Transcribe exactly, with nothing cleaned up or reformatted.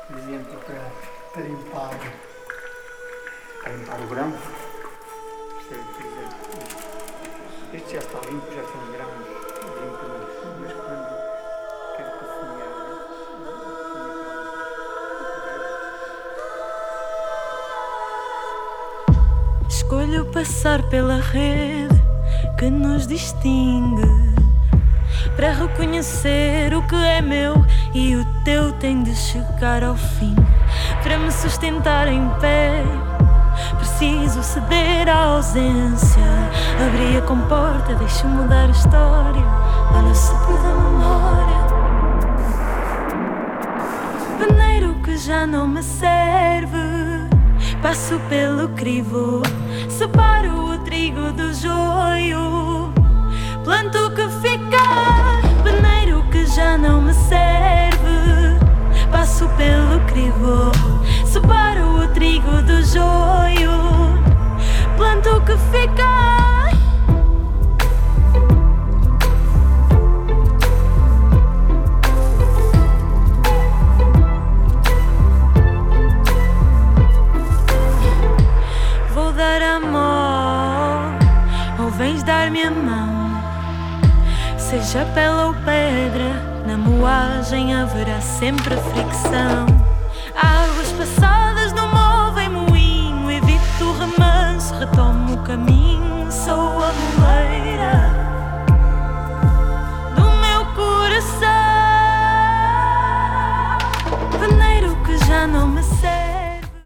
alimento para, para limpar, para limpar o grão. Este já está limpo, já tem grãos limpos, mas quando quero cozinhar, escolho passar pela rede que nos distingue, para reconhecer o que é meu e o teu tem de chegar ao fim. Para me sustentar em pé, preciso ceder à ausência. Abri a comporta, deixo mudar a história, olha o sopro da memória. Paneiro que já não me serve, passo pelo crivo, separo o trigo do joio, planto o que ficar. Paneiro que já não me serve, passo pelo crivo, separo o trigo do joio, planto o que ficar. Vou dar amor, ou vens dar-me a mão? Seja pele ou pedra, na moagem haverá sempre fricção. Águas passadas não movem moinho, evito o remanso, retomo o caminho.